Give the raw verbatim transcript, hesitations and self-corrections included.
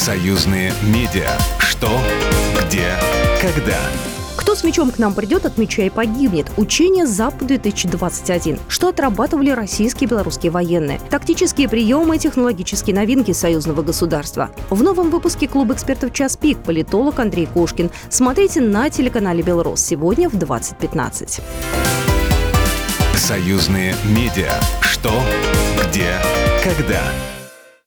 Союзные медиа. Что, где, когда. Кто с мечом к нам придет, от меча и погибнет. Учение ЗАП-две тысячи двадцать один. Что отрабатывали российские и белорусские военные. Тактические приемы и технологические новинки союзного государства. В новом выпуске клуба экспертов «Час пик» политолог Андрей Кошкин. Смотрите на телеканале «Белрос» сегодня в двадцать пятнадцать. Союзные медиа. Что, где, когда.